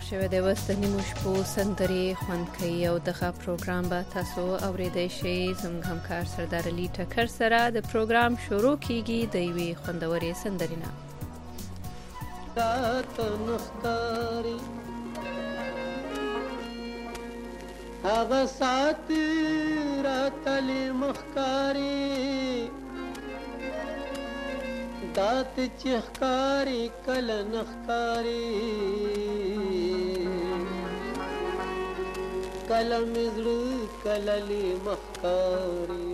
شوی دی وست نیمو شپو سندرې خوند کوي او دغه پروګرام به تاسو اوریدای شئ زموږ همکار سردار علي ټکر سره د پروګرام شروع کیږي د یوې خوندورې سندرې نه. هغه سات راتلې مخکاري دات چخکاری کل نخکاری کل مزړه کل لی مخکاری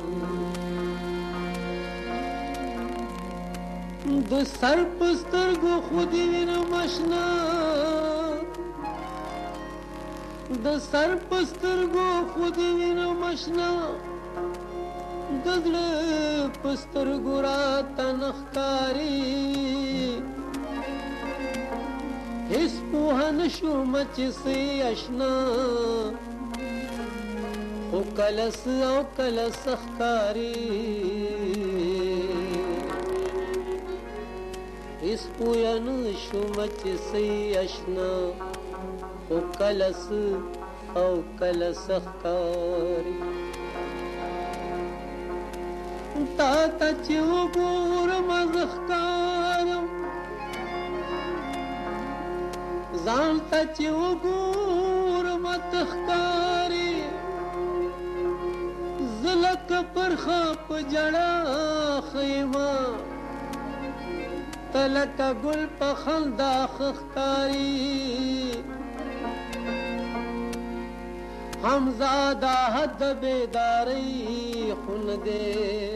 د سر پسترګو خودی وینم آشنا د سر پسترګو خودی وینم آشنا دزړه پستر ګورا تنخکاری هیڅ په نشو مچ سي آشنا خو کلس او کلس خکاری هیڅ په نشو مچ سي آشنا خو کلس او کلس خکاری تا تا چې وګورم زخکارم ځان ته چې وګورم تخکاری زلک پرخه په جړه خیمه تلک ګل په خندا خخکاری همزاده حد بیداری خون دے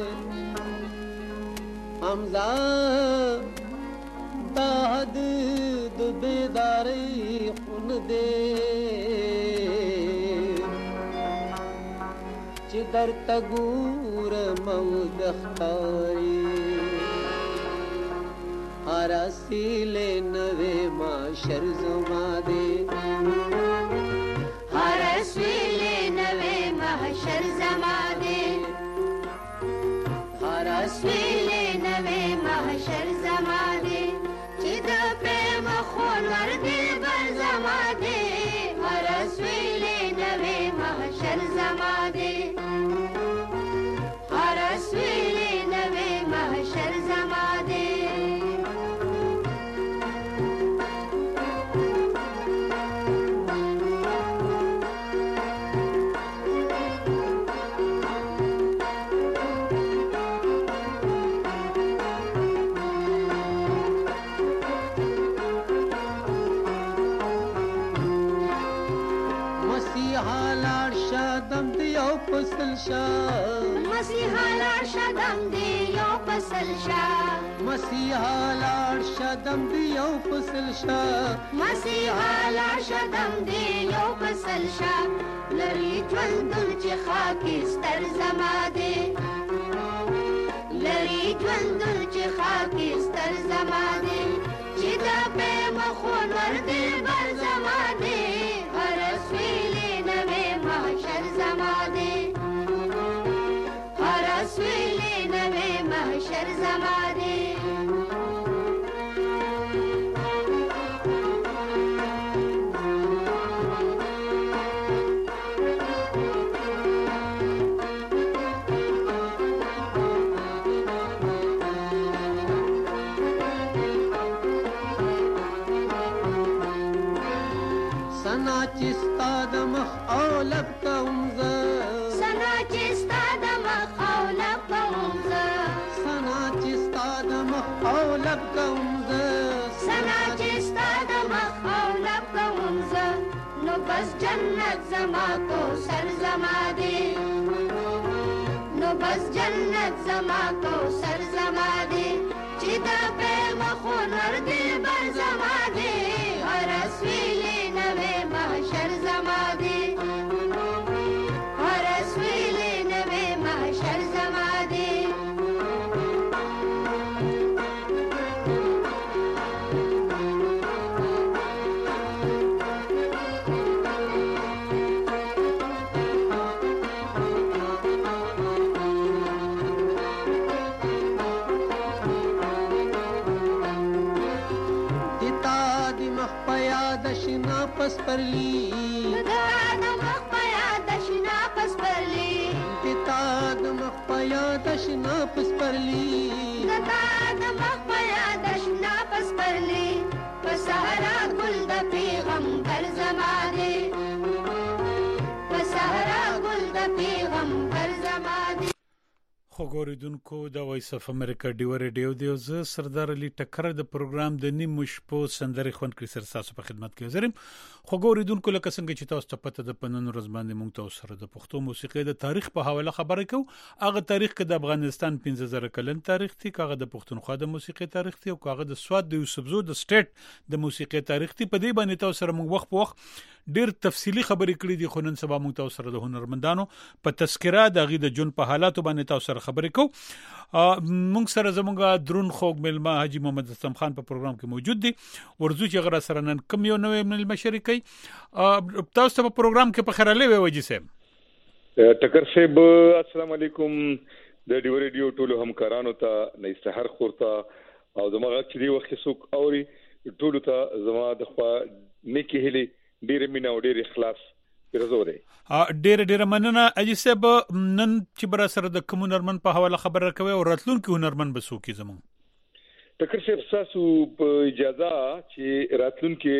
همزاده حد بیداری خون دے چی در تگور مود اختاری حراسی لے نوے معاشر زما دے حرسویلے نوے محشر زمانے حرسویلے نوے محشر زمانے چید پریم خون وردی بر زمانے حرسویلے نوے محشر زمانے حرسویلے نوے محشر زمانے مسیحا لار شدم دی یو پسل شا مسیحا لار شدم دی یو پسل شا مسیحا لار شدم دی یو پسل شا لری ژوندون چې خاکی ستر زما دی لری ژوندون چې خاکی ستر زما دی چې دا په مخون ور دی بر زما دی هر سویلې نوې محشر زما دی سویلے نوے محشر زمانے سنا چستا دمخ اولب کا امزا سنا چستا دمخ اولب کا امزا سنا چستا دمخ اولب کا امزا سنا چستا دمخ اولب کا امزا نو بس جنت زما کو سر زما دے نو بس جنت زما کو سر زما دے چیتا پہ مخون ور دے بر زما دے ہر سویلے نوے محشر زما دے ہر سویلے نوے محشر زما دے پس پرلی دا د مخ په یاد شنا پس پرلی تا د مخ په یاد شنا پس پرلی دا د مخ په یاد شنا پس پرلی په صحرا ګل د پیغمبر زمانه په صحرا ګل د پیغمبر زمانه خو ګوریدونکو د وایس اف امریکا ډیو ریډیو دی زه سردار علي ټکر د پروګرام د نیمو شپو سندري خوند کړی سر تاسو په خدمت کې حاضرم خو ګوریدونکو لکه څنګه چې تاسو ته پته د پنن ورځ باندې مونږ تاسو سره د پښتو موسیقي د تاریخ په حواله خبرې کوو هغه تاریخ کې د افغانستان 15000 کلن تاریخ دی هغه د پښتونخوا د موسیقي تاریخ دی او هغه د سواد د یوسفزو د سټیټ د موسیقي تاریخ دی په دې باندې تاسو سره مونږ وخت په وخت ډیر تفصیلی خبرې کړې دي خو نن سبا مونږ تاسو سره د هنرمندانو په تذکره د غي د جون په حالاتو باندې تاسو سره خبرې کوو مونږ سره زمونږ درون خوګ ملما حاجی محمد اسلام خان په پروګرام کې موجود دي ورزو چې غره سره نن کم یو نوې ملما شریکي تاسو ته په پروګرام کې په خیراله وي وجه سه ټکر صاحب السلام علیکم د ډیو ریډیو ټولو همکارانو ته نه سحر خورتا او زموږ چې دی وخت سوق اوري ټولو ته زما د خوا نیکی هلي ډیر مینا او ډیر اخلاص پرزوره ډیر مننه اجي صاحب نن چې بر سره د کوم هنرمن په حواله خبره کوي او راتلونکي هنرمن بسو کې زمون ټکر صاحب تاسو په اجازه چې راتلونکي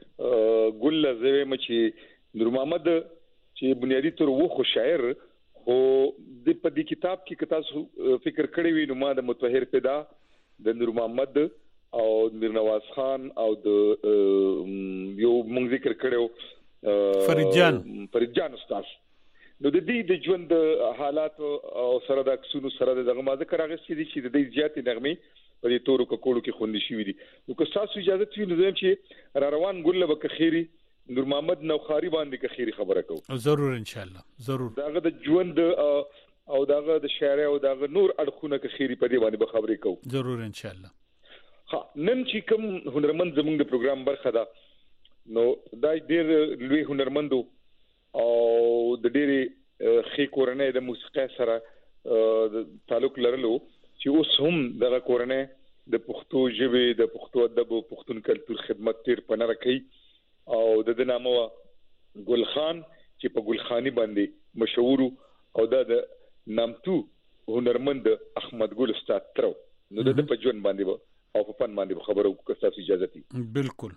ګل زوی مچي نور محمد چې بنیادی تور وخو شاعر او د په دې کتاب کې تاسو فکر کړی وي نو ما د متطهر پیدا د نور محمد او میر نواز خان او د یو مونږ ذکر کړو فرید جان استاد نو د دې د ژوند حالات او سره د اکسونو سره دغه ما ذکر هغه چې د دې زیاتې نغمه په دې تورو کولو کې خوندې شوې دي نو که تاسو اجازه وي نو زم چې را روان ګل به خيري نور محمد نوخاري باندې که خيري خبره کوم ضرور ان شاء الله ضرور داغه د ژوند او داغه د شاعر او داغه نور اړخونه که خيري په دې باندې به خبرې کوم ضرور ان شاء الله نن چې کوم هنرمند زموږ د پروګرام برخه ده نو دا ډېر لوی هنرمندو او د ډېرې خې کورنۍ د موسیقي سره تعلق لرلو چې اوس هم دغه کورنۍ د پښتو ژبې د پښتو ادب او پښتون کلتور خدمت تیر پنره کوي او د نامو ګل خان چې په ګل خاني باندې مشهور او د نامتو هنرمند احمد ګل استاد ترو نو د په ژوند باندې او په فن باندې خبرو کوم تاسو اجازه دي بالکل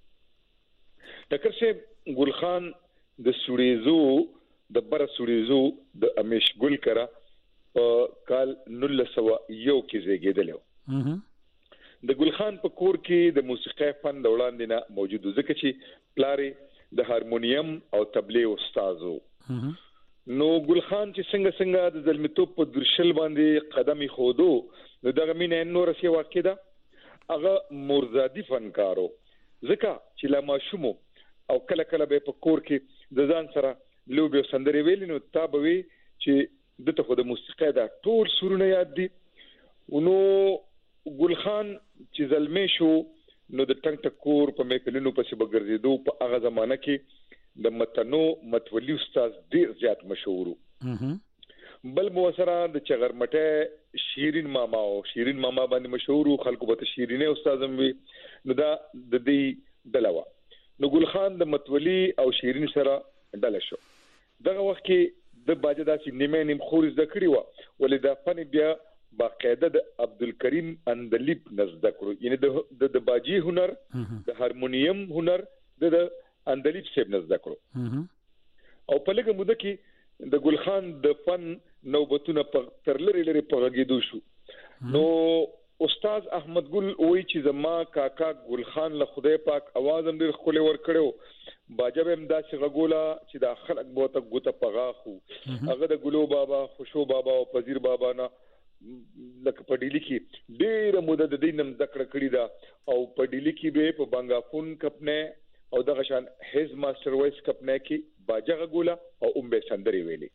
ټکر شه ګل خان د سوریزو د بر سوریزو د امیش ګل کرا په کال 1901 کې زیږیدل د ګل خان په کور کې د موسیقي فن د وړاندې نه موجود ځکه چې پلارې د هارمونیم او تبلې استادو نو ګل خان چې څنګه د زلمیتوب په درشل باندې قدمي خودو نو دغه مینه نور څه واقع ده هغه مرزادي فنکارو ځکه چې لا ماشومو او کله به په کور کې د ځان سره لوبي سندري ویل نو تابوي چې دته خو د موسیقي دا ټول سرونه یاد دي نو ګل خان چې زلمی شو نو د ټنګ ټکور په میکلینو پسې بغرزیدو په هغه زمانہ کې د متنو متولي استاد ډیر زیات مشهور بل موسره د چغرمټه شیرین ماما باندې مشهور خلکو به شیرینه استادم وي نو دا د دې دلوا نو ګل خان د متولي او شیرین سره ډله شو دغه وخت کې د باجدا سي نیم خورز د کړی و ولې د فن بیا باقاعده د عبدالکریم اندلیب نزد کړو یعنی د باجی هنر د هارمونیم هنر د اندلیب سیب نزد کړو او په لږه موده کې د ګل خان د فن نوبتونه تر لري په غږیدو شو نو استاد احمد ګل وای چې زما کاکا ګل خان له خدای پاک आवाज هم ډیر خولي ور کړو باجب امدا چې غولا چې د خلک بوته ګوته پغاخو هغه د ګلو بابا خوشو بابا او پذیر بابا نه لکه په ډیلی کې ډیر مدد د دینم ذکر کړی دا او په ډیلی کې به په بنگافون کپنه او دغه شان هیز ماستر وایس کپنه کې باجغه ګولا او به سندري ویلي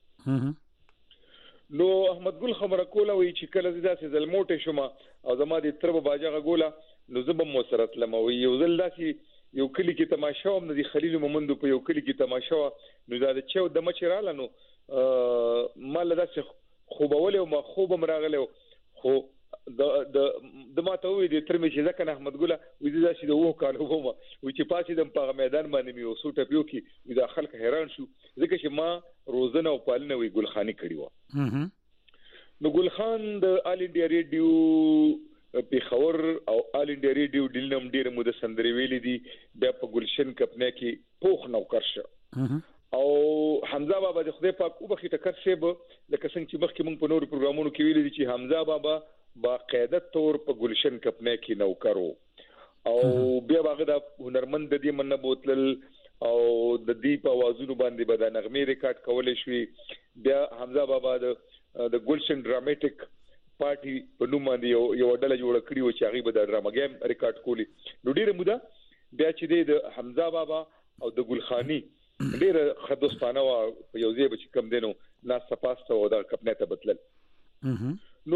نو احمد ګل خبره کوله وی چې کله داسې زلموټه شوم او زما د تربه باجغه ګوله نو زبم مسرت لموي یو ځل داسې یو کلی کې تماشا هم د خلیل مومند په یو کلی کې تماشا نو دا د چو د مچراله نو مال داسې خوبول او خوب مراغله خو د ماته وې د تر مې چې ځکه احمد ګله وې دا چې د وو کال وو ما وې چې پاسې د په میدان باندې مې وسو ټپیو کې د خلک حیران شو ځکه چې ما روزنه او پالنه وې ګلخانی کړی و. نو ګلخان د آل انډیا ریډیو پیښور او آل انډیا ریډیو ډیلنم ډیر مو د سندري ویلې دي بیا په ګلشن کپنه کې پوخ نوکر شه او حمزه بابا د خدای پاک او بخې ټکر شه به لکه څنګه چې مخکې مونږ په نورو پروګرامونو کې ویلي دي چې حمزه بابا باقاعده تور په ګلشن کپنه کې نوکرو او بیا هغه د هنرمند د دې مننه بوتل او د دې په आवाजونو باندې به د نغمې ریکارډ کولې شوې. بیا حمزه بابا د ګلشن ډراماټیک پارټي په نوم باندې یو ډله جوړ کړی و چې هغه به د ډراما گیم ریکارډ کولی. نو ډیره موده بیا چې د حمزه بابا او د ګلخانی ډیر خدوستانه او یو ځای به چې کم دینو ناس صفاسته او د کپنه ته بدلل. نو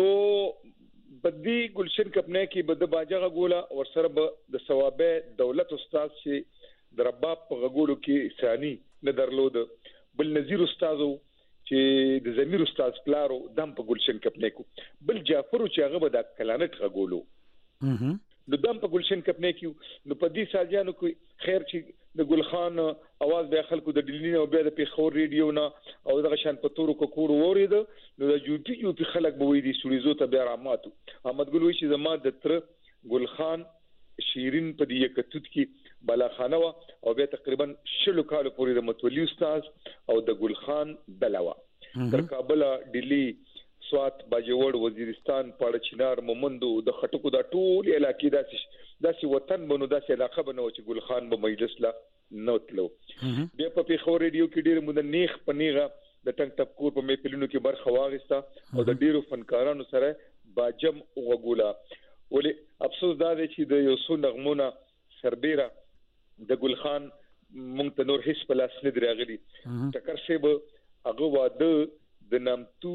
بدی ګلشن کپنه کې بده باجغه ګولا ور سره به د ثوابه دولت استاد چې د رباب په غوړو کې ثاني نه درلود بل نذیر استادو چې د زمیر استاد پلارو دم په ګلشن کپنه کو بل جعفر چې هغه به د کلانت غوړو نو دم په ګلشن کپنه کې نو په دې ساجانو کې خیر چې د ګلخان आवाज به خلکو د ډیلین او بیا د پیښور ریډیو نه او دغه شان په تورو کوکور ورید نو د یو پی خلک به وې دي سړيزو ته بیا رحماتو احمد ګل وی چې زما د تر ګلخان شیرین په دې کتوت کې بالاخانه او بیا تقریبا شلو کال پورې د متولي استاد او د ګلخان دلوا تر کابل ډیلی سوات باجوړ وزیرستان پاړه چنار مومندو د خټکو د ټول علاقې داسې وطن بنو داسې علاقه بنو چې ګلخان به مجلس لا نوتلو. بیا په پیښور ریډیو کې ډیر مود نیخ پنیغه د ټنګ ټپکور په میپلونو کې برخه واغستا او د ډیرو فنکارانو سره باجم وګولا. ولی افسوس دا دی چې د یو څو نغمونه سربېره د ګلخان مونږ ته نور هیڅ په لاس نه درغلي ټکر شی به هغه واده د نامتو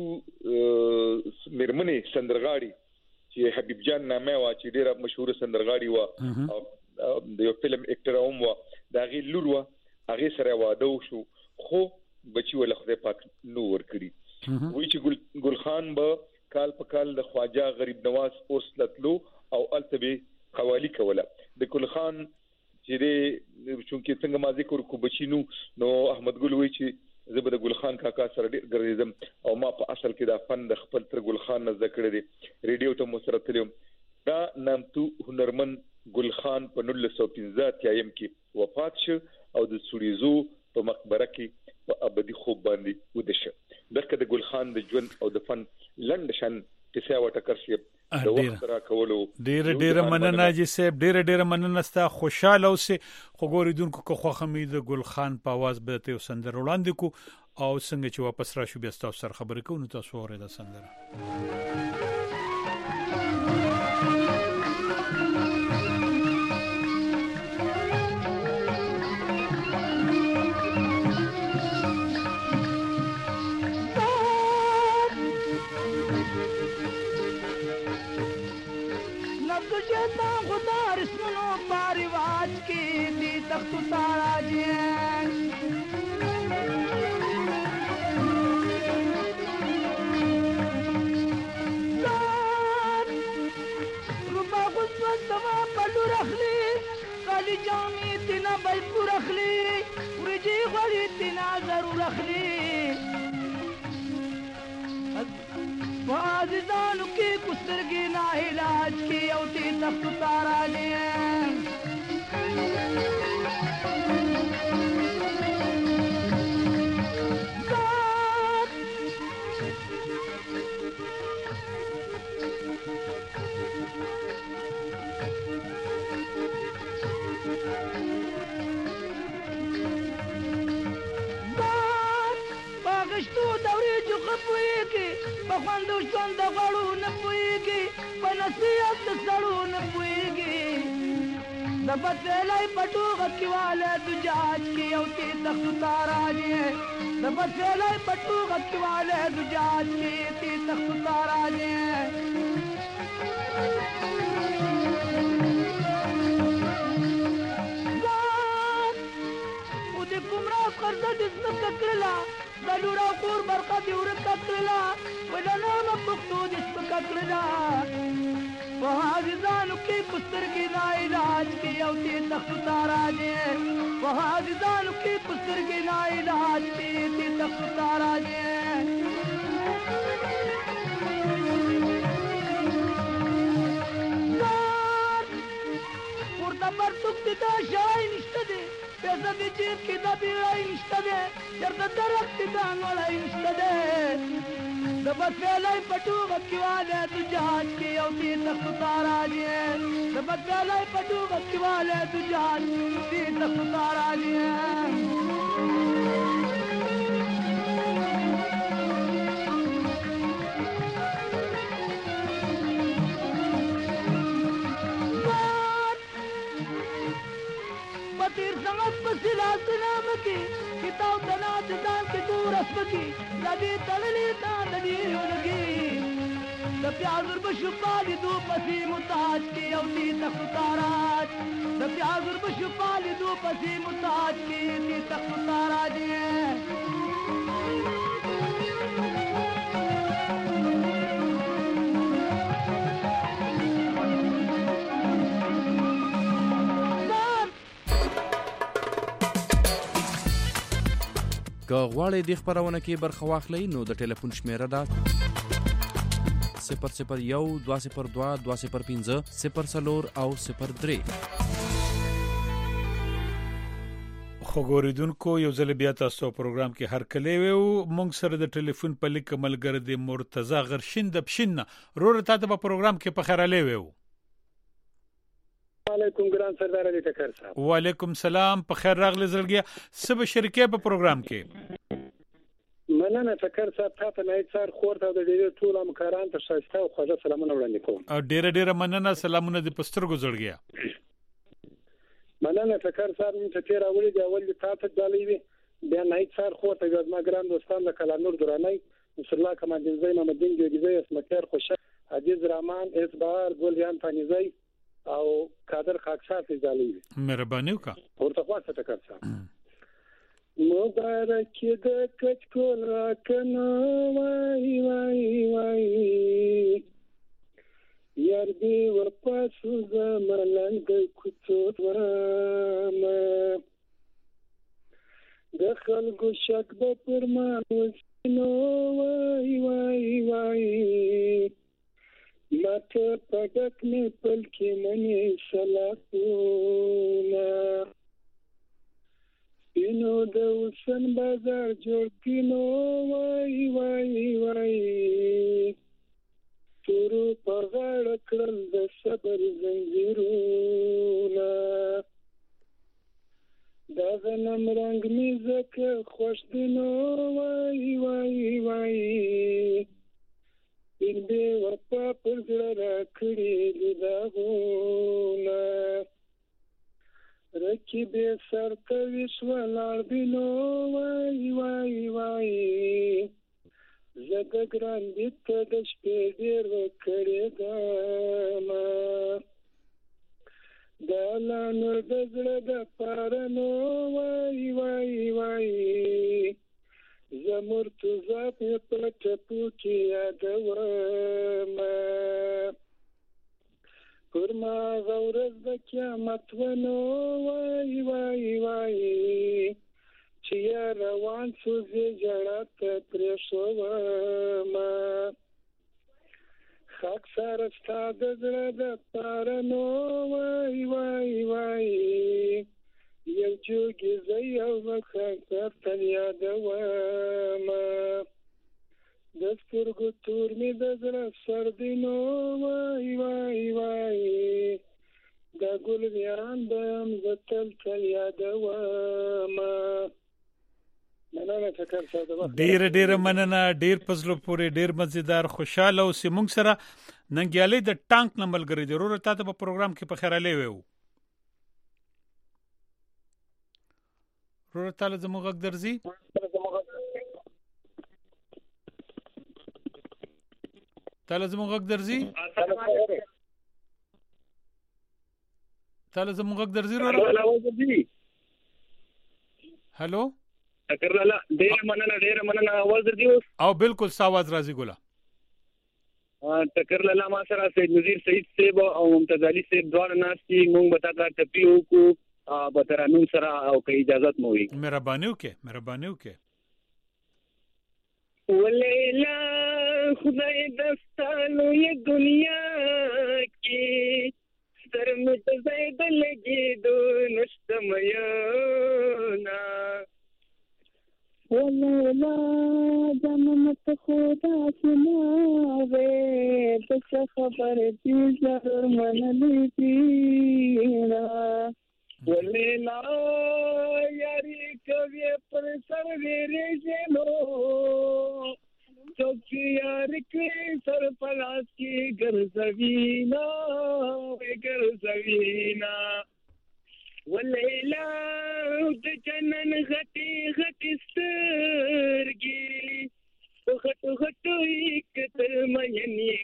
میرمنې سندرغاړي چې حبیب جان نامه وا چې ډیره مشهور سندرغاړي وا او د یو فلم اکټر هم وا دا غي لور وا هغه سره واده شو خو بچي ول خدای پاک نو ور کړی وی چې ګلخان به کال په کال د خواجه غریب نواز اوسلتلو او التبي حوالی کوله د ګلخان چې چونکی څنګه ما ذکر کو بچینو نو احمد ګل وی چې زه به د ګلخان کاکا سره ډیر ګرځم او ما په اصل کې دا فن د خپل تر ګلخان نه ذکر دي ریډیو ته مسرتلم دا نامتو هنرمن ګلخان په 1915 یم کې وفات شو او د سړيزو په مقبره کې په ابدي خوب باندې ودشه. دغه د ګلخان د ژوند او د فن لنډ شان کیسه وټکر شي د وخت را کولو ډیر مننه چې سیب ډیر مننه ستا خوشاله اوسه خو ګوریدونکو کو خو خمید ګلخان په आवाज به ته سندر وړاندې کو او څنګه چې واپس راشو بیا تاسو سره خبرې کوو نو تاسو اورئ دا سندره. तख्त तारा जी रुबा गुस्वत तवा पलू रखली काली जामी तिना बलपू रखली उर्जी गली तिना जरूर रखली वाजिदान की कुस्तरगी ना इलाज की औती तख्त तारा जी بخوندو ژوند د غړو نه پوهېږي په نصیحت د سړو نه پوهېږي د بڅېلی په ټوغه کې والی د جهاز کې یو تې تخت تاراج یې د بڅېلی په ټوغه کې والی د جهاز کې تې تخت تاراج یې خو د ګمراه قرضه د ځمکه کړله د لور او کور برخه دې ورکه کړله ولنامه پښتو دې سپکه کړله وحافظانو کې پسترګې نا علاج کې او تی تخت تاراج وحافظانو کې پسترګې نا علاج کې تی تخت تاراج دا شای نشته دی پیسه دی جیب کې دا بیړای نشته دی چېرته درخت دی دا انګړی نشته دی د بدفعلۍ په ټوغه کې والی تو جهاد کې یو تی تخت تاراج د بدفعلۍ په ټوغه کې والی تو جهاد تی تخت تاراج تیر سمت پسیلا سلام کی کتاو تنا جدان کی دور اسمکی لدی تللی تان دیو لگی دپیازر بشپالی دو پسی متاج کی اوتی تخت تاراج دپیازر بشپالی دو پسی متاج کی تی تخت تاراج که غواړئ د خبرونه کې برخه واخلئ نو د ټلیفون شمیره ده 001-202-205-0 او 03. خو ګوریدونکو یو ځل بیا تاسو پروګرام کې هر کله وو مونږ سره د ټلیفون په لیک ملګری د مرتضی غرشین د بشینه رور ته په پروګرام کې په خیراله وو. علیکم ګران سردار علي ټکر صاحب. وعلیکم سلام په خیر راغلی زړګیا سب شریکه په پروګرام کې. مننه ټکر صاحب تاسو نه څار خورته د دې ټول همکاران ته شایسته او خوږه سلامونه وړاندې کوم. ډیره مننه سلامونه د پسترګو زړګیا. مننه ټکر صاحب چې تیر اولي دی اول تاسو دالې وي بیا نه څار خورته د ما ګران دوستان د کلانور درانای نصر الله کمال زین محمدین جوګیزی اسمتیار خوشه عزیز رحمان اعتبار ګلیان فانیزی او قادر خاکسار فیضالی مهرباني وکړه ورته خاصه ټکر صاحب. مبارک د کچکول راکنه وای وای وای یار دی ورپاسو زملنګ کوڅو ورما د خلکو شک به پر ما وسینو وای وای وای ماته پډک نه پلکی منی سلاتونه اینو د وسن بازار جوړ کینو وای وای وای تورو پغړ کړل د صبر زنجیرونه دا غنم رنگ می زکه خوش دینو وای وای وای ان به وپا پر زړه راکړي داغونه رکیب سر کوي سوالار دینو وای وای وای زګ ګران دې ته د شپې ډېر وکړې دما دا لانو د زړه د پارنو وای وای وای زمر تو زاپ په ټپو کې یادوما پرما غورز د قیامت ونو وای وای وای چې روان سوزي جړات پرې شوما خاک سره ستاد زړه د پارنو وای وای وای یو جوګي زې او مخه تر یادوما د سترګو تور می د زړه سردینو وای وای وای دا ګل بیان دم زتل تل یادوما. مننه ټکر صاحب. ډیر مننه ډیر پزلو پورې ډیر مزیدار خوشاله او سیمونګ سره ننګیالي د ټانک نمبر غري ضرورت ته په پروګرام کې په خیراله وو. ضرورت تعالی زموږ غږ درځي تعالی زموږ غږ درځي هالو ډیر مننه आवाज درځي او بالکل ساواز راځي ګولا. ټکر له ما سره سید نذیر سعید صاحب او ممتاز علي صاحب دواړه ناستي موږ به تاسو ته پیو کو به ترانو سره او که اجازه مو وي مهرباني وکړه ولیلا خدای دستانو یہ دنیا کی سر متزید لگی دو نشتمیانا ولیلا جنمت خدا سناوے دس خبر دی ضرور من لیتینا ولیلا یاری کبھی پر سر ویرے جنو چوکی یار کے سر پلاس کی گر زوینا ولیلا د جنن غٹی غٹی سترگی غٹ غٹو اکتر مینی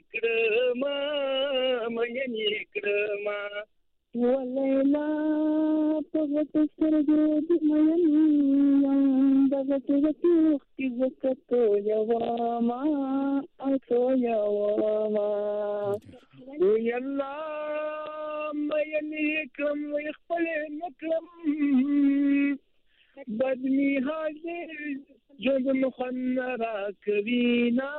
کرما ولیلا پغت سترگو دمینی دغت غٹو اختی زکتو یواما اتو یواما وی اللہ مینی اکرم ویخپل نکرم بدنی حاضر جد مخن را کوینا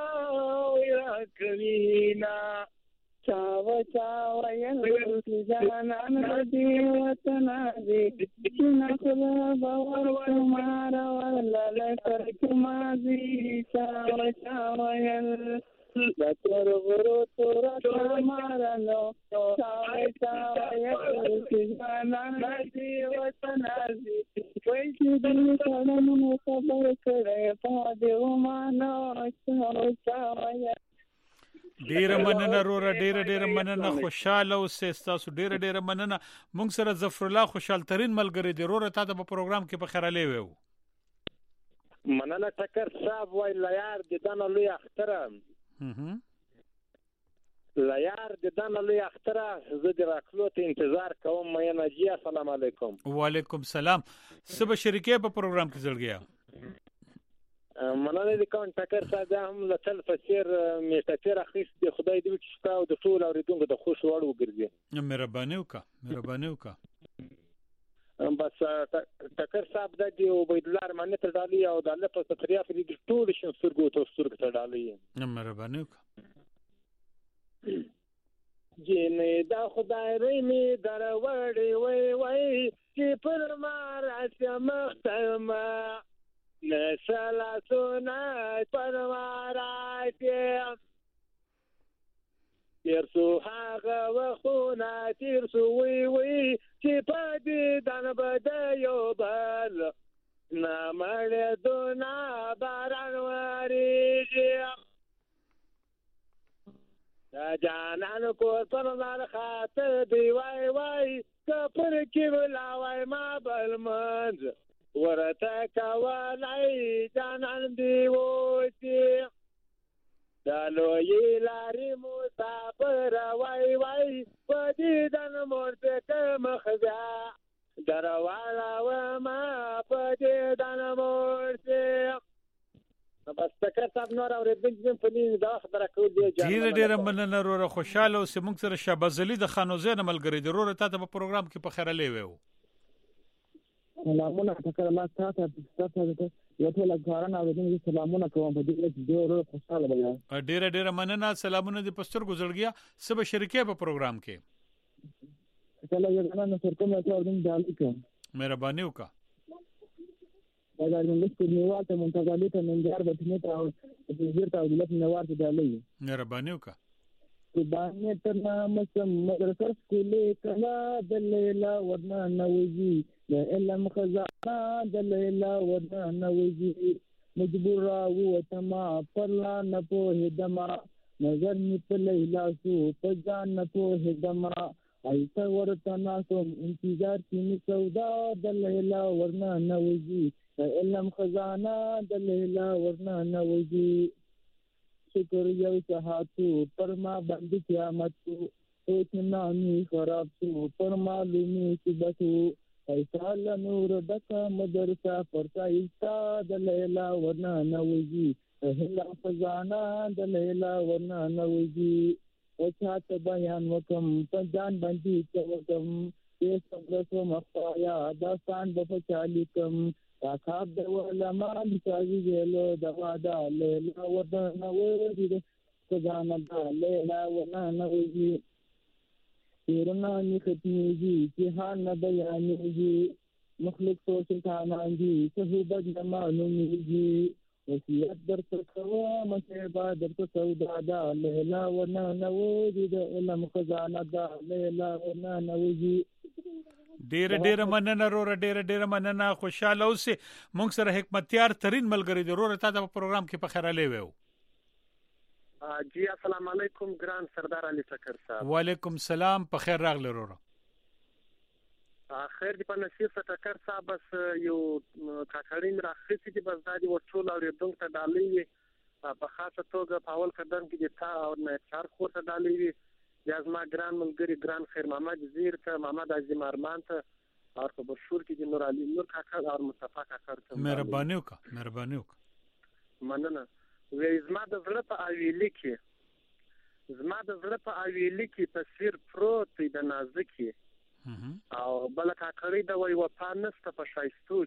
چاوا یلتی جانان ردی وطنادی چنا خلا باور کمارا والل کرک مازی چاوا یل لطور غرو تورا کمارا نو چاوا یلتی جانان ردی وطنادی ویسی دل سڑن خبر کرے پادی ومانا چاوا یل ډیره مننه رورا ډیره مننه خوشاله اوسې تاسو ډیره مننه مونږ سره ظفر الله خوشحال ترين ملګری دی رورا تاسو په پروګرام کې په خیراله ویو مننه ټکر صاحب وای لیار د دانه لوی اختره لیار د دانه لوی اختره زه د راکلو ته انتظار کوم مې نجی السلام علیکم وعلیکم السلام سبا شریکه په پروګرام کې ځلګیا مننه د کون ټکر صاحب هم لتل فسیر میټفیر اخیست خدای دې وکړي او د ټول اوریدونکو د خوش وړ وګرځي مهرباني وکړه بس ټکر صاحب د عبید الله رحماني ته ډالي او د الله په ستریا په دې ټول شین سترګو ته ډالي مهرباني وکړه جنې دا خدای رحمي دروړې وای چې پر ما راځه مختما نسلا سونا پرماراتی تیرسو هاغه وخونا تیرسو وی چې پدې دان بده یو بل نامړ دونا باران وریږي دا جانان کو پر لار خاطر دی وای کپر کې ولاوي ما بلمنځ ورته کولای جانان دی وتی دالو یې لاري مسافر وای پدې دن مورته کمخدا دروالا و ما پدې دن مورته بس تکر صاحب نور اوریدونکو په دې دا خبره کوي ډیره مننه وروره خوشاله اوسې موږ سره شهباز علي د خانوزین ملګری دی وروره تاسو په پروګرام کې په خیراله ویو سلامونه تکر الله تاسو یو ټول غواړم اوریدونکو سلامونه کوم په دې کې ډیره خوشاله یم ډیره مننه سلامونه دي پستر گزړګیا سبا شریکه په پروګرام کې چلو یو غواړم سر کوم ته اوریدونکو ډالې کوم مهرباني وکړه دا د انګلیسي نیوال ته ممتاز علي ته منجار بټنه ته او د وزیر ته دولت نوار ته ډالې مهرباني وکړه باندې تر نام سم مدرسه سکولې کلا د لیلا ورنا نوځي د علم خزانه د لیلا ورنا نوځي مجبور راو تما پرلا نه په هدما نظر می په لیلا سو په ځان نه په هدما ایته ورته ناسو انتظار کې سودا د لیلا ورنا نوځي د علم خزانه د لیلا ورنا نوځي شکر یو چاہتو پر ما باندې قیامت کو ایک نامی خراب تو پر معلومی صبح ایسال نور دکا مدرسہ پرتا ایستا د لیلا ورنا نوزی هلا فزانا د لیلا ورنا نوزی وچات بیان وکم پنجان بندی چوکم یہ صبر مخفایا داستان بفچالیکم راکاب د علماء مساوی ویلو دوا دا لیلا ورنا نوزی فزانا دا لیلا ورنا نوزی تیرنا نختمیږي جهان نه بیانېږي مخلوق سوچ تانانږي صحبت نه معلومیږي وصیت درته کوم مصیبه درته سودا ده لیلا ورنا نوزي د علم خزانه ده لیلا ورنا نوزي ډېر مننه روره ډېر مننه خوشاله اوسه مونږ سره حکمتیار ترين ملګری دی روره تا د پروګرام کې په خیراله ویو جی السلام علیکم ګران سردار علي ټکر صاحب وعلیکم السلام په خیر راغلی روره خیر دی په نصیب ټکر صاحب بس یو کاکړین راخصي دي بس دا دی ورټول اوریدونکو ته ډالۍ په خاصه توګه په اول قدم کې د تا او نه چار خو ته ډالۍ وي یا زما ګران ملګری ګران خیر محمد زیر ته محمد عظیم ارمان ته او په بشور کې د نور علي نور کاکړ او مصطفی کاکړ ته مهرباني وکړه مننه وې زما د زړه په اویلې کې تصویر پروت دی د نازکي او بل کاکړی د وای وفا نسته په شایستو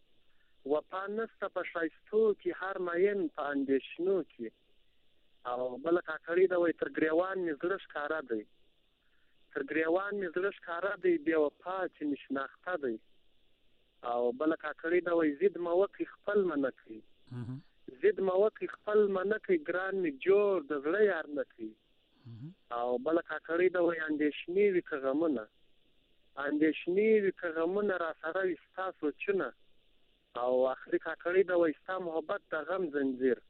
کې هر ماین په اندیشنو کې او بل کاکړی د وای تر ګریوان مزړه ښکارا دی بیا وفا چې نشناخته دی او بل کاکړی د وای زید موقع خپل منکي زید موقع خپل منکي ګران می جوړ د زړه یار نکي او بل کاکړی د وای اندیشنی وی کغمونه را سره وستا سوچنه او اخري کاکړی د وای ستا محبت د غم زنجیر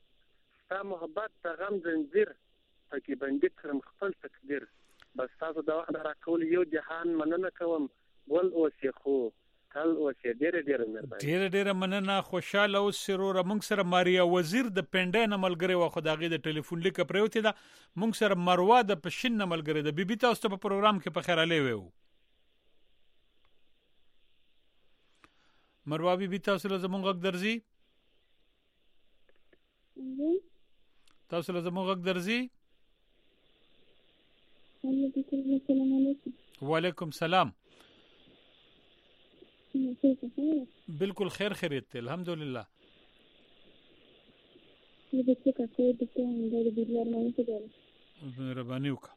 پکې بندي کړم خپل تقدیر بس تاسو د وخت راکول یو جهان مننه کوم ول اوسې خو کل اوسې ډېر مننه خوشاله اوس سرور مونږ سره ماریا وزیر د پنډای نه ملګری و خداغي د ټلیفون لیک پروتې ده مونږ سره مروه د پښین نه ملګری ده بیبي تاسو ته په پروګرام کې په خیراله ویو مروه بیبي تاسو له زمونږ غږ درځي وعلیکم السلام بالکل خیریت ته الحمدلله مهرباني وکړه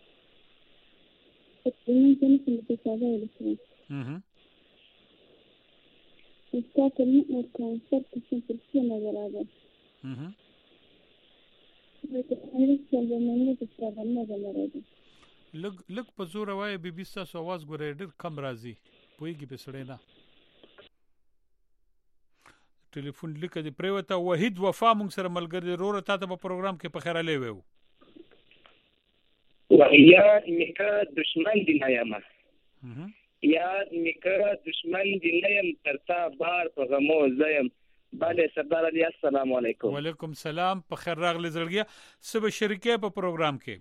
لږ په زور وای بیبي تاسو आवाज ګورئ ډېر کم راځي پویږي په سړی نه ټلیفون لیکه دی پریوته وحید وفا مونږ سره ملګری روره تا ته په پروګرام کې په خیراله ویو یا نیکه دشمن دی نیم ترتا بار په غمو زیم بله سردار علی السلام علیکم وعلیکم السلام په خیر راغلی زړګیا سبا شریکه په پروګرام کې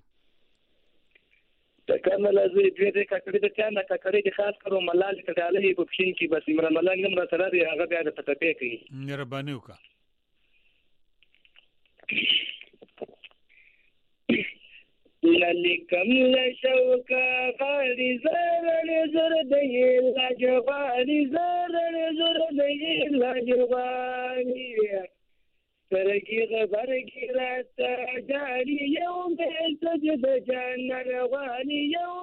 تکمل لازم دې کاکړي د چا نه کاکړي د خاص کړو ملال کډالې په پښین کې بس عمران ملنګ نمبر سره دی هغه بیا د پټپې کوي مهرباني وکړه لکم لشوکا غاړي زر دی لاجواني سرگی غبرگی راتا جاری یوم سجد جانن غانی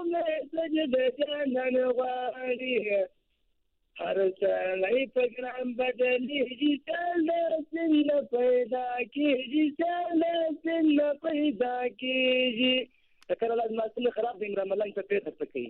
هر سالی پگرام بدلی جی سال سن پیدا کیجی تکر لازم اصل خراب دیم رمالنگ تا پیدا سکی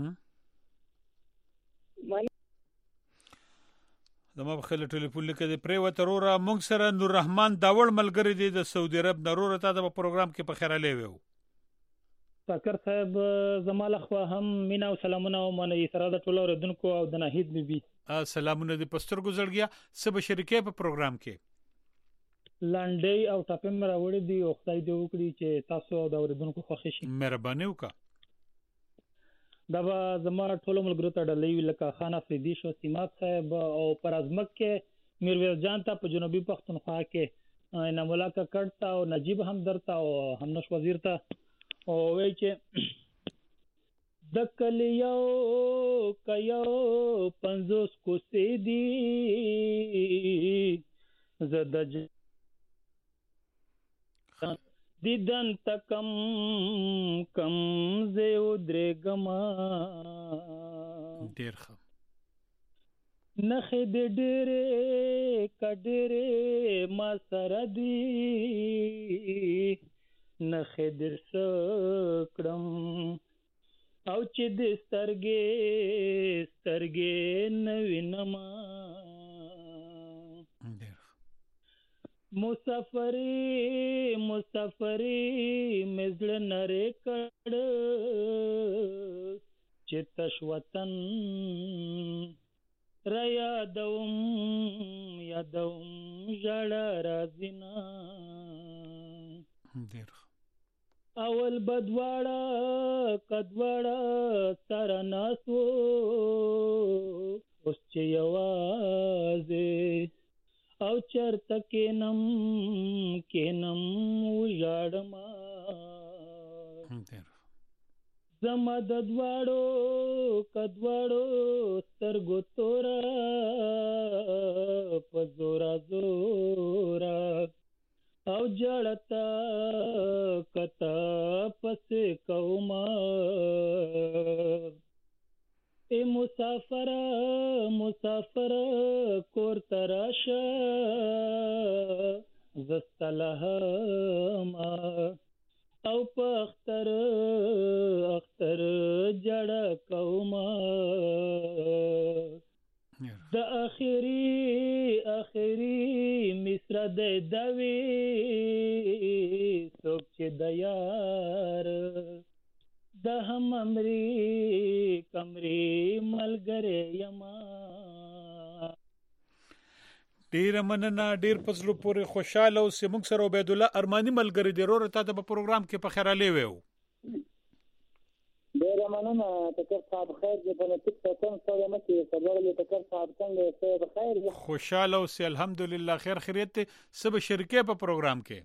زما په خله ټلیفون لیکه دی پریوته روره مونږ سره نور رحمان داوړ ملګری دی د سعودي عرب نروره تا د پروګرام کې په خیراله ویو ساکر صاحب زماله خو هم مینا او سلامونه او منی سره د ټولو ردونکو او د ناهید بیبي سلامونه د پستر گزړګیا سب شریکه په پروګرام کې لانډي او ټاپم راوړي دی او خدای دې وکړي چې تاسو او د ردونکو خوښ شي مهرباني وکړه دا به زما ټولو ملګرو ته ډالۍ وي لکه خان افریدي شو سیمات صاحب او پر ازمک کې میرویس جان ته په جنوبي پښتونخوا کې انعام الله ککړ ته او نجیب همدرد ته او همنوش وزیر ته او وایي چې د کلیو کيو 50 کوسې دي زد دیدن تکم کم زیو درګما ډیر ښه نخې د ډېرې کډېرې ما سره دی نخې در سکړم او چې د سترګې نوینما مسافری مزل نره کړ چې تش وطن را یادوم ژړا رازینا اول بدواړه کدواړه سره ناسو اوس چې یوازې او چرته کینم وژاړما زما د دواړو کدواړو سترګو تورا په زورا او جړتا کتا پس کوما اے مسافر کور تراشا زستلهما او په اختر جړه کوما د اخیری مصر د دوی څوک چې د یار د هم امری کمری ملګری یما ډیر مننه ډیر پزلو پورې خوشاله او سیموږ سره عبید الله ارمانی ملګری دی ورته ته په پروګرام کې په خیراله ویو ډیر مننه تکر صاحب خیر دې په نتیک ته کوم څه مکه خبرې تکر صاحب څنګه څه بخیر خوشاله او الحمدلله خیر خیریت سب شرکت په پروګرام کې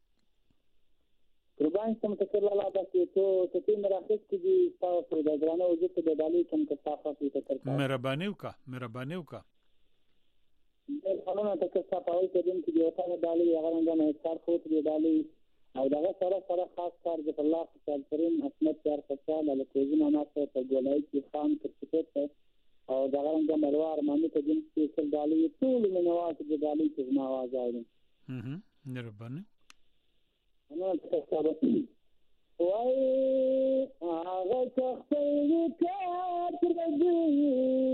قربان سم تکر لاله تاسو ته چې مراخص کې تاسو د ګرانه وجود د ډالۍ کوم کثافه په تکر مهرباني وکا خلونه تکر صاحب او ته دین کې یو څه ډالۍ هغه نه کار خو ته ډالۍ او دغه سره خاص کار د الله تعالی کریم اسمت یار فصال له کوزینه ناسه په ګولای کې خام ترڅه او دغه رنګ مروار باندې ته دین کې څل ډالۍ ټول منوات د ډالۍ کې ما आवाज اوري مهرباني انا څه وای هغه څه کار دی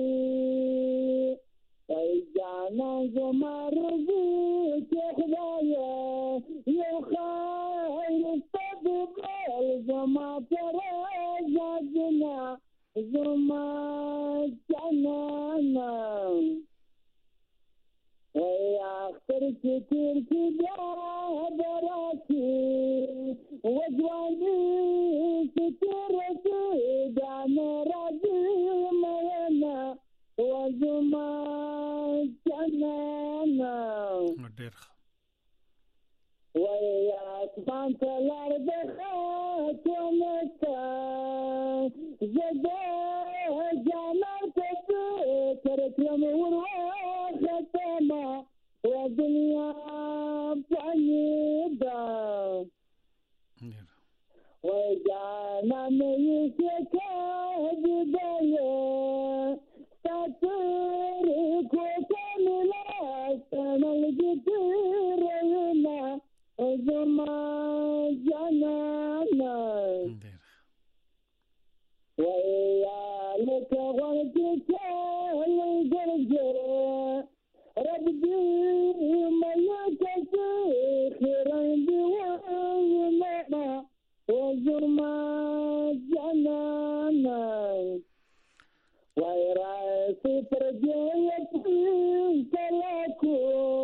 ای جانا زمارزو چې خدایا یو خیر تدبل زما پر زادنا زما جنانا ای اختر چې بیا براتی وجوانی سترته دانه راځي مېنا وزما جنانا ډیر ويا اسمان تلار بخاتونك زدا جانرت ترك يوم وروختما ودنيا بعيدة وجانا ميسك بداية تترك وكاملا تنلقي رينا زما جنانا ويا لك غرتك الجرجر ربي ملكك خيرا بوينا وزما جنانا ويراسي ترجيك سلاكو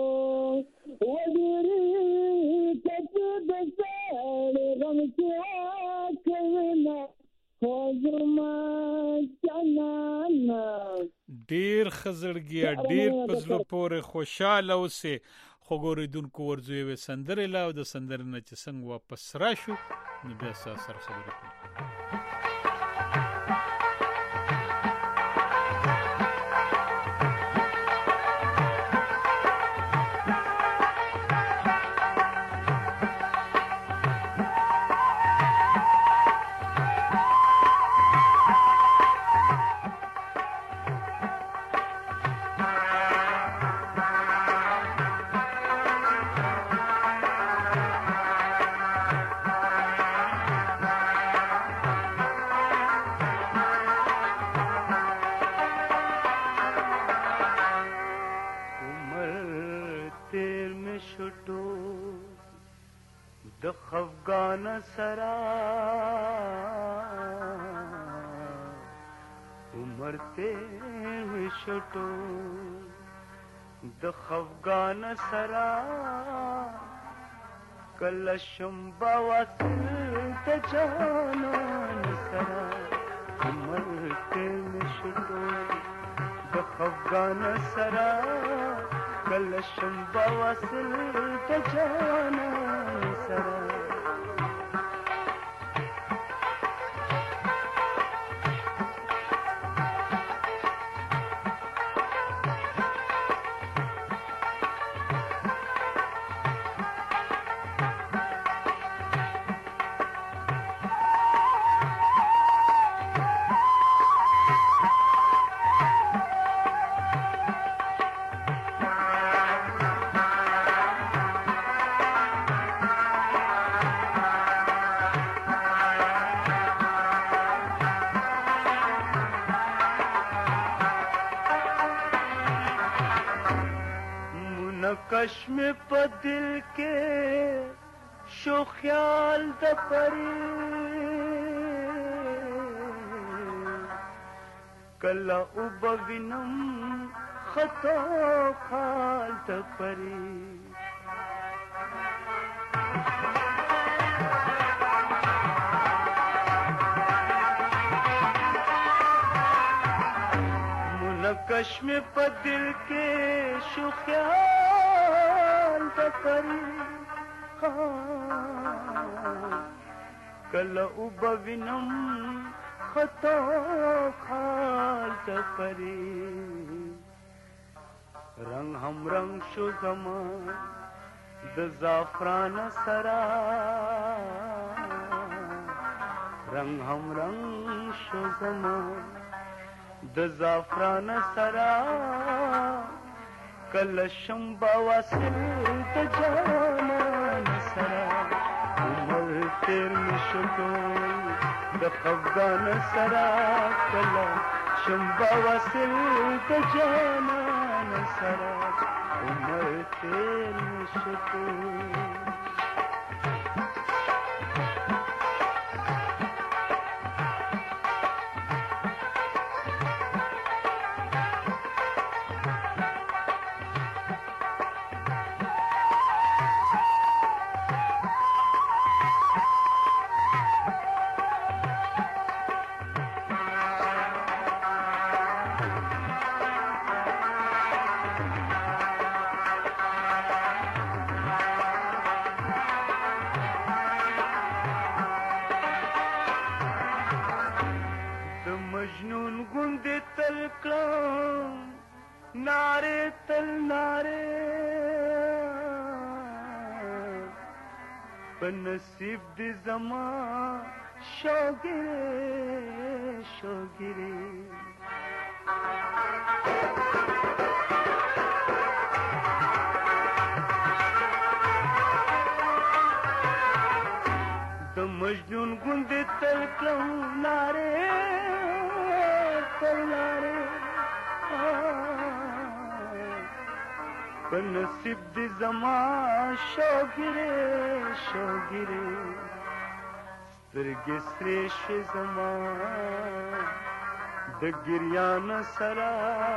ودري كتب سالي غمسي عاكونا وزما جانانا ډیر خزړګیا ډیر پزلو پورې خوشاله اوسه خو ګوریدونکو ورځوي و سندره لا او د سندره نه چې څنګه واپس راشو نو بیا سره خبرې کوو خفغان سرا عمر ته شټو د خفغان سرا کل شمبا واسل ته جانان سرا عمر ته شټو د خفغان سرا کل شمبا واسل ته جانان سرا کشم په دل کې شو خیال د پری کلا وبوینم خطا خال د پری کشم په دل کې شو خیال د پری کله وبوینم خطا خال د پری رنگ هم رنگ شو زمان د زعفران سرا رنگ هم رنگ شو زمان د زعفران سرا کل شمبا واسل د جانان سرا عمر تیر مشتو د خفغان سرا کل شمبا واسل د جانان سرا عمر تیر مشتو नसीब दी जमा शौगिरे शौगिरे द मजनून गुंदे तलकम नारे तलारे नसीब दी जमा शौगिरे शौगिरे स्तरगे श्रेष जमा द गिरियान सरा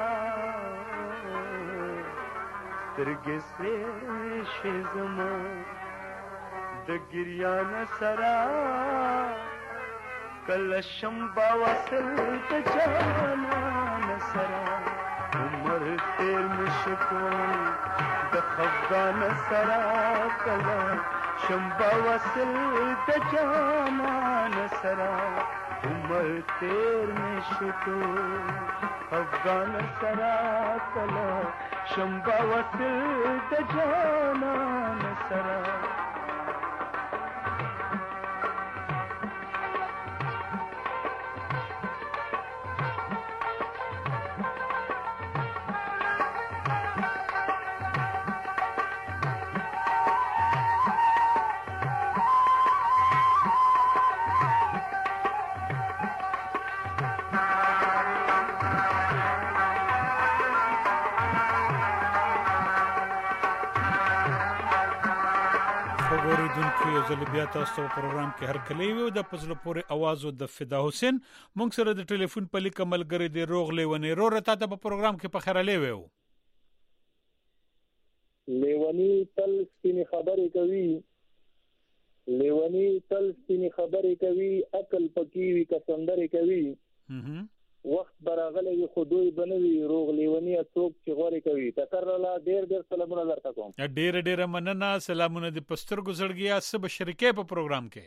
स्तरगे श्रेष जमा द गिरियान सरा کله شمبا وصل ته جانان سره عمر تیر مشکو د خفګان سره کله شمبا وصل ته جانان سره عمر تیر مشکو افغان سره کله شمبا وصل ته جانان سره یو ځل بیا تاسو په پروګرام کې هر کلی وو د پزله پورې आवाज د فدا حسین مونږ سره د ټلیفون په لیک ملګری دی روغ لیونی رو رته په پروګرام کې په خیره لیوو لیونی تل سپینې خبرې کوي عقل پکې وي کسندرې کوي وخت براغله خودوی بنوي روغ لیونی څوک چې غوري کوي تکررلا ډېر سلامونه درته کوم ډېر مننه سلامونه د پستر ګزړګیا سب شریکې په پروګرام کې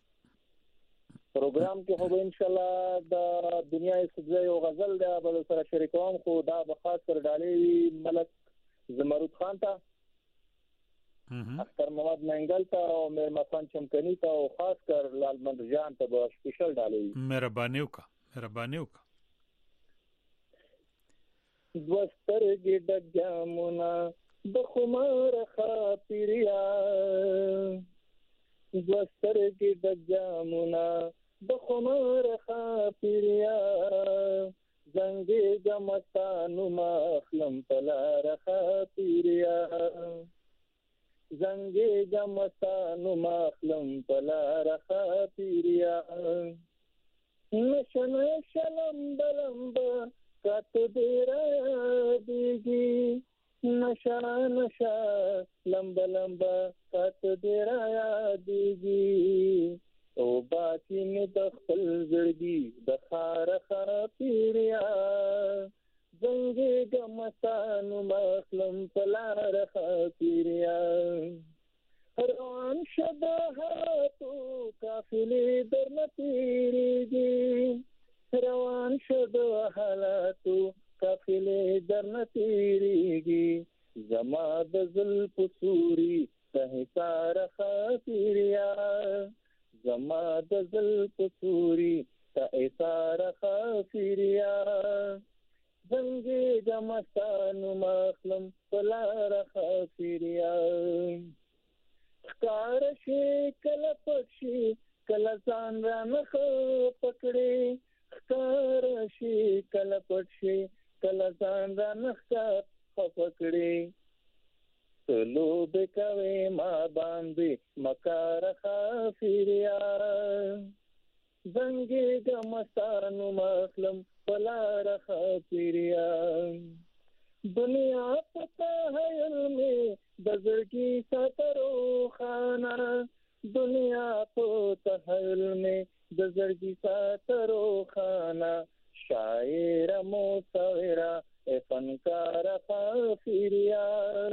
خو ان شاء الله د دنیا سبزه او غزل د بل سره شریکوم خو دا به خاص کر ډالې ملک زمرد خان ته اختر محمد منګل ته او مهرمخان چمکنی ته او خاص کر لالمند جان ته به سپیشل ډالې مهرباني وکړه دوسترګې ډک جامونه د خمار خاطریا زنګې جمستانو مخلم پلار خاطریا نشنه شلمبلمبا کات دیرا دیگی نشا لمبلمبا کات دیرا دیگی او باقی می دخل زړګي د خار خاطریا زنګي گمستانو مخلم پلار خاطریا روان شدهاتو قافلې درنه تیریږي زما د زلف سوري ته حصار خاطریا زنګي گمستانو مخلم پلار خاطریا کار شي کله پښي کله ځان را مخ پکړي کار شي کله پښي کله ځان را مخ پکړي لو بکوي ما باندې مکار خافریا زنګي گمستانو مخلم پلار خافریا دنیا پتا ہے علمي دزرگی ساترو خانہ دنیا پتا ہے علمي دزرگی ساترو خانہ شاعر مصورا فنکار خافریا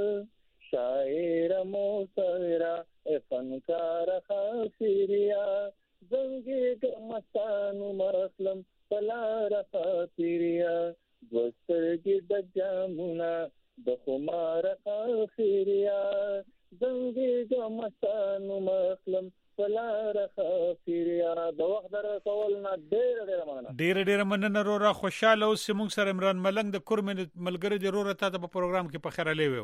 زنگی گمستانو مرسلم پلار خافریا دوسترګې د جامونه د خمار خاطریا زنګي گمستانو مخلم پلار خاطریا د وخت در کول نه ډېر مننه رورا خوشاله اوس موږ سره عمران ملنګ د کورمن ملګری د رورا ته په پروګرام کې په خیره لیوو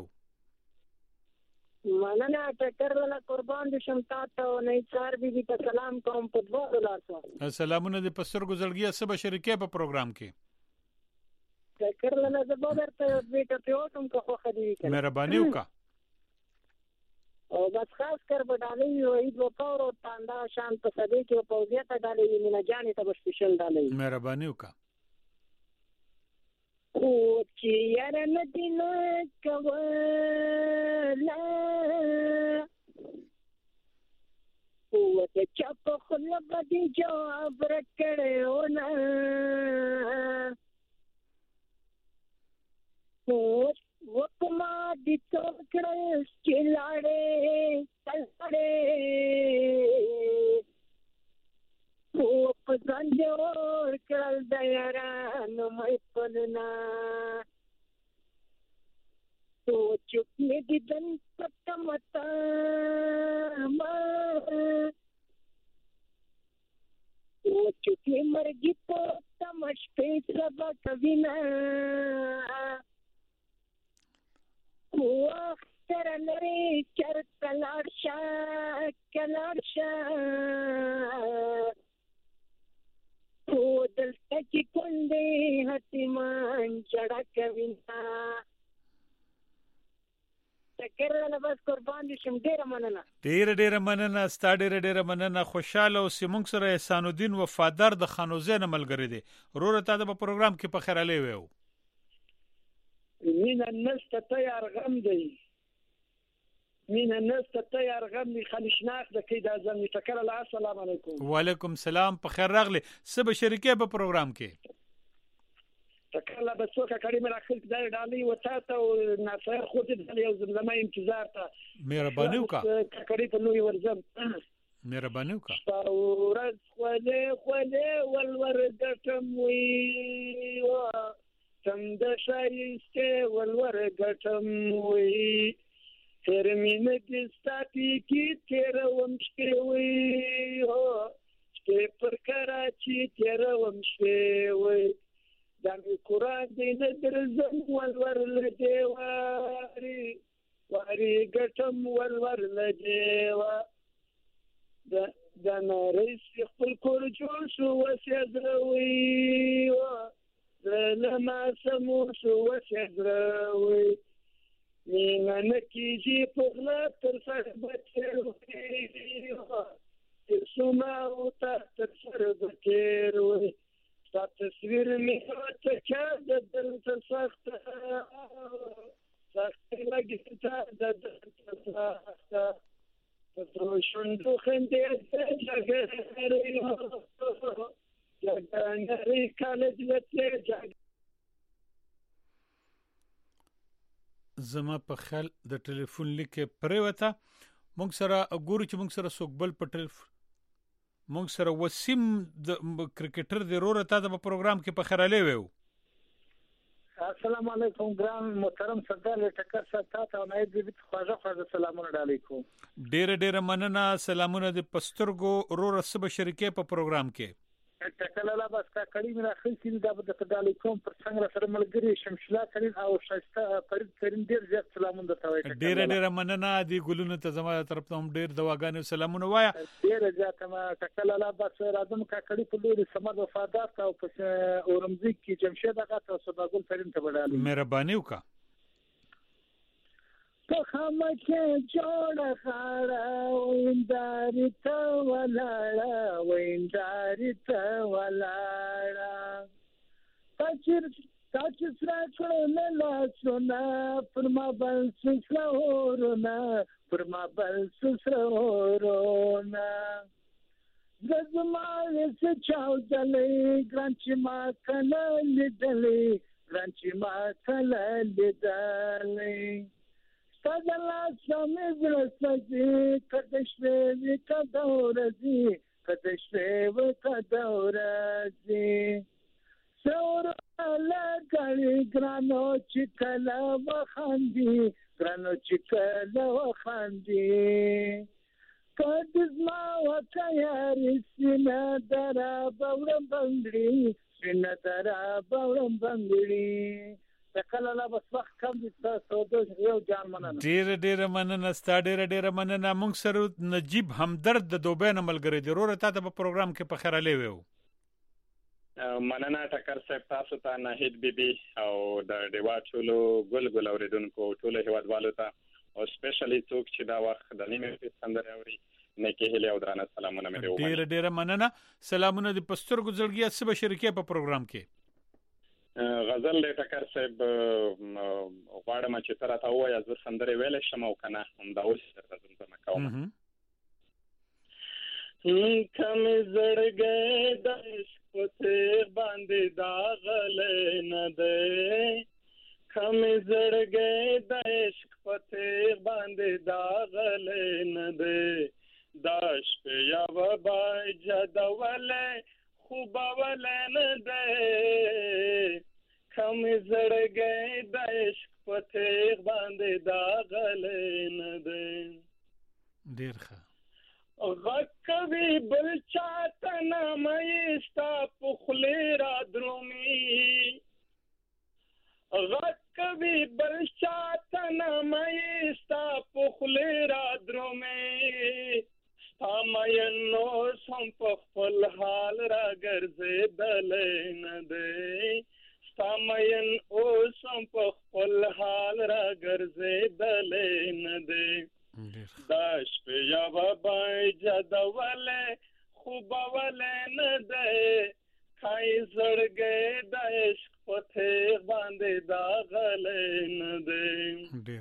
مننه ټکر ولا قربان دي شم تاسو نه چار بي ته سلام کوم په $2 سلامونه د پستر ګزړګیا سب شریکې په پروګرام کې ټکر لنه زبر ته بیٹه پیوټم کو خو خدي مهرباني وکړه او بس خاص کر بدالې وې د وکاو تاندا شان په سدي کې پوزیت ډالې مینه جانې ته سپیشل ډالې مهرباني وکړه او چې یاره مدینه کولا قوت چپ خلق دی جواب رکڑے ہونا وکما دی توکڑس چلاڑے تلڑے پزان جوڑ کرل دیاران مپلنا تو چکنے دی دن پتمتا تو چکنے مرگی پتمش پہ سبا کبینا اختر لري چرت لارشا کلارشا تو دلتا چی کنده حتیمان چڑا کوینا تکرر بس قربان دي شم ډیره مننه ستا ډیره مننه خوشاله او سیمونږ سره احسان الدین وفادار د خانوزین ملګری دی وروره تا د پروګرام کې په خیر علي ویو مين الناس تطير غمدي مين الناس تطير غمدي خليشناخ ده كده زمي تکر السلام علیکم وعلیکم السلام په خیر راغلی سبا شریکه په پروګرام کې تکر لا بسوکه کړي مې راخل کړي ډالي وتاته او ناصر خو دې یو زمزمه انتظار ته مهرباني وکړه کړي په لوی ورځم مهرباني وکړه ورځ خله ولور ګټم وی تم د شایسته ولور ګټم وی تر مینه کې ستاتي کې تیر ومشته وی هو چې پر کراچي تیر ومشته وی د قرآن دې درځم ولور لدیواري واري ګټم ولور لدیوا د نارس خپل کور جوړ شو وسیدروي لما سمو شو وسیدروي مینا نکیجی پغلا تر سر بچروي سوما او تر سر بچروي ستا تصویر می ته چا د دل ته سخت لګی ته د دل ته سخت تر شوندو خندې جګړې کالج لته زما په خیال د ټلیفون لیکه پریوته مونږ سره ګورو چې مونږ سره سوګبل په ټلیفون مونږ سره وسیم د کرکټر د روره تا د پروګرام کې په خیراله ویو السلام علیکم ګران محترم سردار ټکر صاحب تاسو نه دې خواږه سلامونه علیکم ډېر مننه سلامونه د پسترګو روره سب شریکې په پروګرام کې ټکلاله بس کا کړي مې راخل چې د ډالې کوم پر څنګه سره ملګری شمشلا کریم او شایسته فرید کریم ډیر زیات سلامونه درته وایم ډیر مننه دی ګلونو ته زما طرف ته هم ډیر دواګانې سلامونه وایا ډیر زیات ما ټکلاله بس راځم کا کړي په لوري سمد وفادار او په اورمزي کې جمشید هغه تاسو باګل فریم ته وړاندې مهرباني وکړه تو خامکه جوړه خاړه وینداري ته ولاړه تاچر سره کړه لاسونه پر ما بل سره ورونه زما څه چاو دلې ګران چې ما کله لیدلې تدلا سمې برسې کدشوي کدورزي سور لا غړي ګرانو چې کله وخاندي کدزما وکياري سينه درا باورم بنگړي تکلاله بس وخت کم دي تاسو یو جان مننه ډیر مننه ستا ډیر مننه مونږ سره نجیب همدرد د دوبه نه ملګری دی وروره تا په پروګرام کې په خیراله ویو مننه ټکر صاحب تاسو ته ناهید بیبي او د دیوا ټولو ګل اوریدونکو ټولو هیوادوالو ته او سپیشلی څوک چې دا وخت د نیمه سندره اوري نیکه هله او درانه سلامونه مې وایي ډیر مننه سلامونه د پسترګو زړګیا سبا شریکې په پروګرام کې غزل له ټکر صاحب غواړم چې تر تا وایي زه سندره ویل شم او کنه هم دا اوس درته کوم کم زړګې د عشق په څېر باندې داغلی نه دی کم زړګې د عشق په څېر باندې داغلی نه دی دا شپې یوه بجدولی خوبولی نه دی کم زړګې د عشق په څېر باندې داغلی نه دی ډېر ښه غږ کوي بل چاته نامه ستا په خولې را درومي غږ کوي بل چاته نامه ستا په خولې را درومي ستا مین اوس هم په خپل حال را ګرځېدلی نه دی ستا مین اوس هم په خپل حال را ګرځېدلی نه دی دا شپې یوه بجدولی خوبولی نه دی ښایي زړګی د عشق په تیغ باندې داغلی نه دی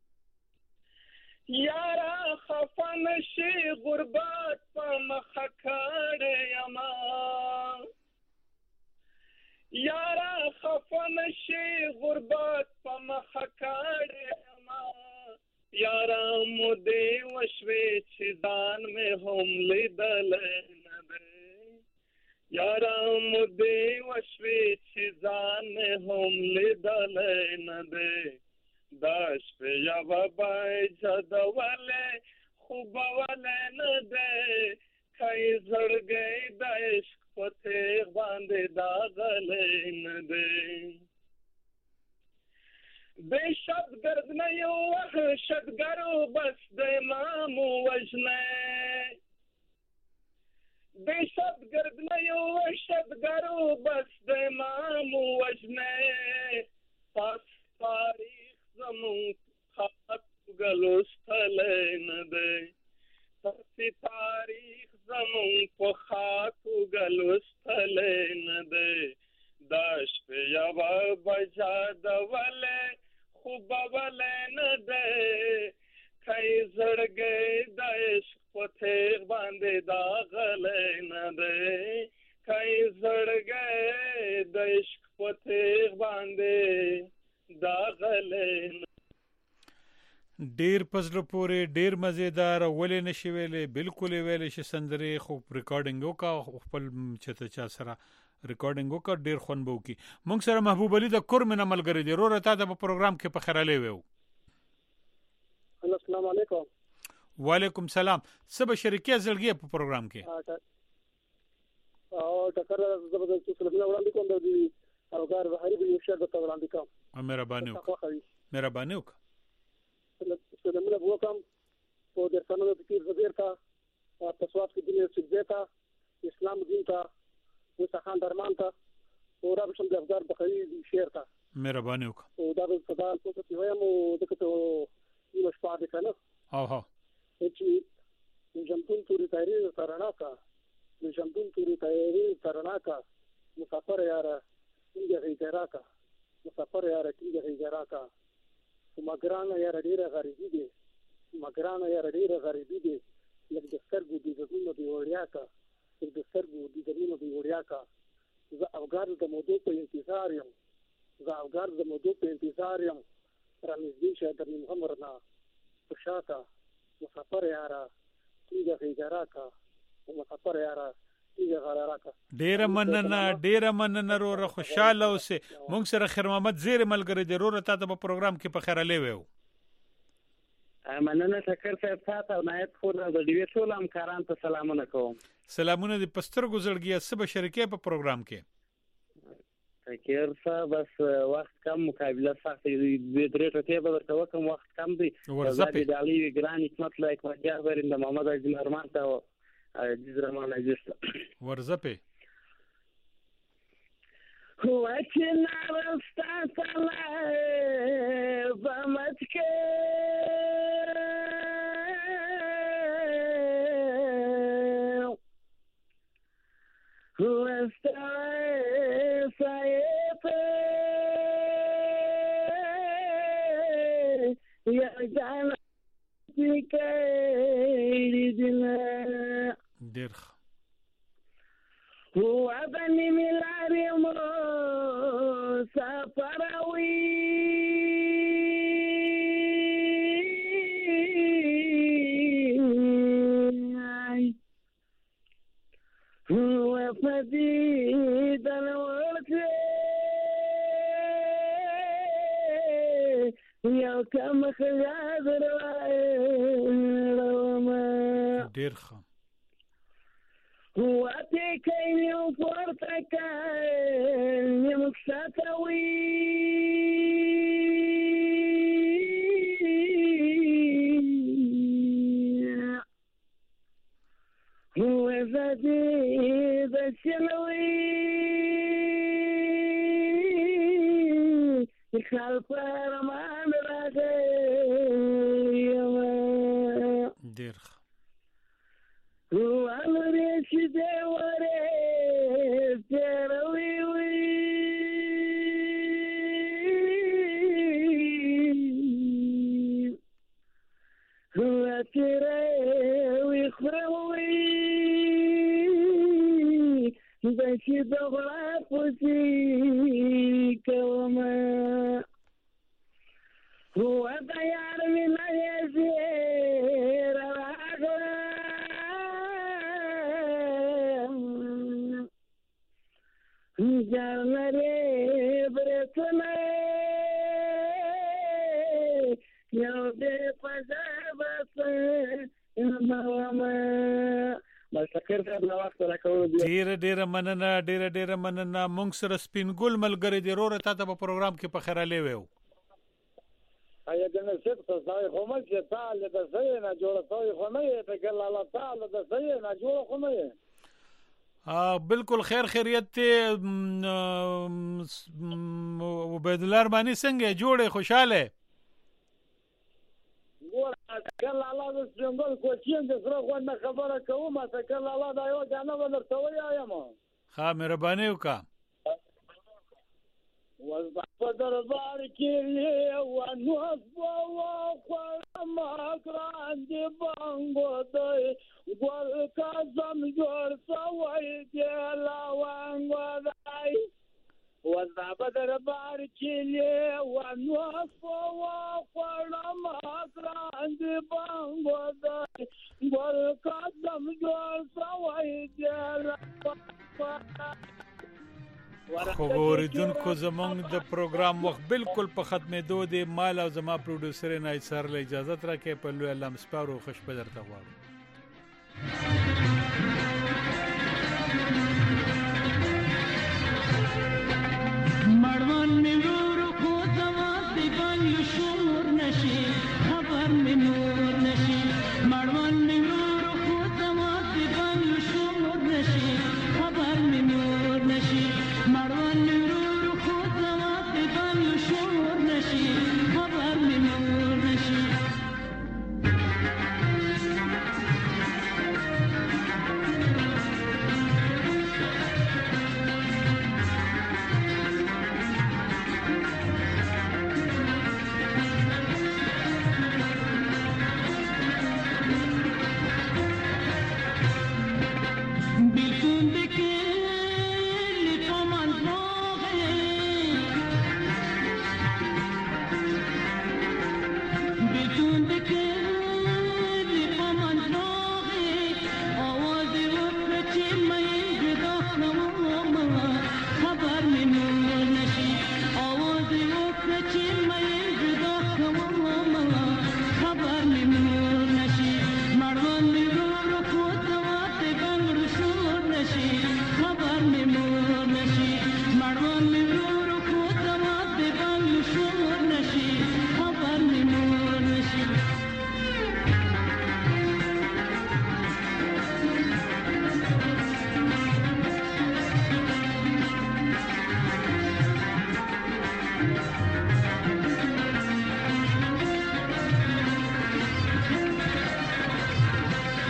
یاره خفه نشي غربت په مخه کړی یما یاره خفه نشي غربت په مخه کړی یما یاره مودې وشوې چې ځان مې هم لیدلی نه دی یاره مودې وشوې چې ځان مې هم لیدلی نه دی دا شپې یوه بجدولی خوبولی نه دی ښایي زړګی د عشق په تیغ باندې داغلی نه دی دهشتگرد نه وحشتگرو بس د امام وژنی دهشتگرد نه وحشتگرو بس د امام وژنی پس تاریخ زمون خاک لوستلی نه دی پس تاریخ زمون په خاکو لوستلی نه دی دا شپې یوه بجدولی خوبولی نه دی ښایي زړګی د عشق په تیغ باندې داغلی نه دی ښایي زړګی د عشق په تیغ باندې داغلی نه ډیر پزړه پورې ډیر مزیدار ولې نشي ویلې بالکل ویلې شي سندري خو ریکارډینګ وکا خپل چته چا سره ریکارډینګ وکړ ډیر خون بو کی مونږ سره محبوب علي د کورمنه ملګری دی روره تا د پروګرام کې په خیراله ویو السلام علیکم وعلیکم سلام سبا شریکه زړګي په پروګرام کې او ټکر زبردست سلامونه وړاندې کوم د اوګار بهاري به یو شرط وړاندې کوم مهرباني وکړه سلامونه وکم په د سنونو کې وزیر تا تسوات کې دنیا سجده تا اسلام دین تا وسخان درمان تا او را بشم د افغان بخاری شعر تا مهرباني وکړه او دا د صدا په څه کې وایم او دغه ته یو شپه ده کنه ها چې جمتون توري تاریخ ترنا کا جمتون توري تاریخ ترنا کا مسافر یار څنګه هیجرا کا مسافر یار څنګه هیجرا کا مګران یار ډیره غریبي دي مګران یار ډیره غریبي دي لکه د سترګو د زمینو دی وړیا کا د سترګو د زمینو دی وړیا کا زه افغان د موضوع په انتظار یم را نږدې شه د محمد نه پښاکا مسافر یارا څنګه هیجرا کا مسافر یارا ډیر مننه روره خوشاله اوسه مونږ سره خیر محمد زیر ملګری دی روره تا په پروګرام کې په خیراله ویو مننه شکر صاحب تاسو او نایب خو د ډیوی ټول همکاران ته سلامونه کوم سلامونه د پستر گزړګي سبا شریکه په پروګرام کې تکیر صاحب بس وخت کم مقابله سخت دی درې ټکي به ورته وکم وخت کم دی ورزپه د علي ګران حکمت لایک مجاه ورند محمد عزیز ارمان ته عزیز رحمان عزیز ورزپه هو چې نارستا سلا بمت کې هو استا ډیر وطني ملاري مو سفروي وفدي دلورتي يا كم خيادر ډیر ښه واتي كيني وفرتك يمكساتوي وزادي بشلوي خلف رمان راغي ډیر وامري شدي وري تروي وي هو تروي خروي بشي دغلا فسي كوما هو ديار من يزير جانري برسمه يو دي فجابس مستقر صاحب نو وخت راکوي ډیر مننه مونږ سره سپینګل ملګری دی روره تاسو په پروګرام کې په خیراله ویو ایا د نصیب څخه خو مې چې تعالی د زینه جوړه توي خو نه ته ګل الله تعالی د زینه جوړه خو نه بالکل خیریت ته عبید الله ارمانی څنګه جوړه خوشاله ګور کله الله د څنګه کوچین د سره خو نه خبره کوم ما کله الله دا یو جانه ورته ویا یم ها مهرباني وکا وزبا دربار کې ونو اسبوا ما کران دی بانګو دی ګور کازم جوړ سوي دی لا وانګو دی وزبا دربار کې ونو اسبوا ما کران دی بانګو دی ګور کازم جوړ سوي دی لا خو ګوریدونکو زمونږ د پروګرام وخت بالکل په ختمېدو دی مال او زما پروډوسر نه سر له اجازه راکې په لوی الله مسپارو خوش په درته غواړم مړوان مې ورو خو زما دی باندې شور نشي خبر مې نور نشي مړوان مې ورو خو زما دی باندې شور نشي خبر مې نور نشي مړوان مې ورو خو زما دی باندې شور نشي خبر مې نور نشي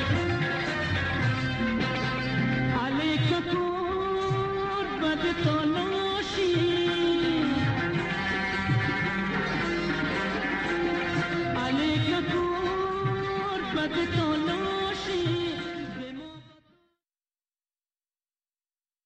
Todo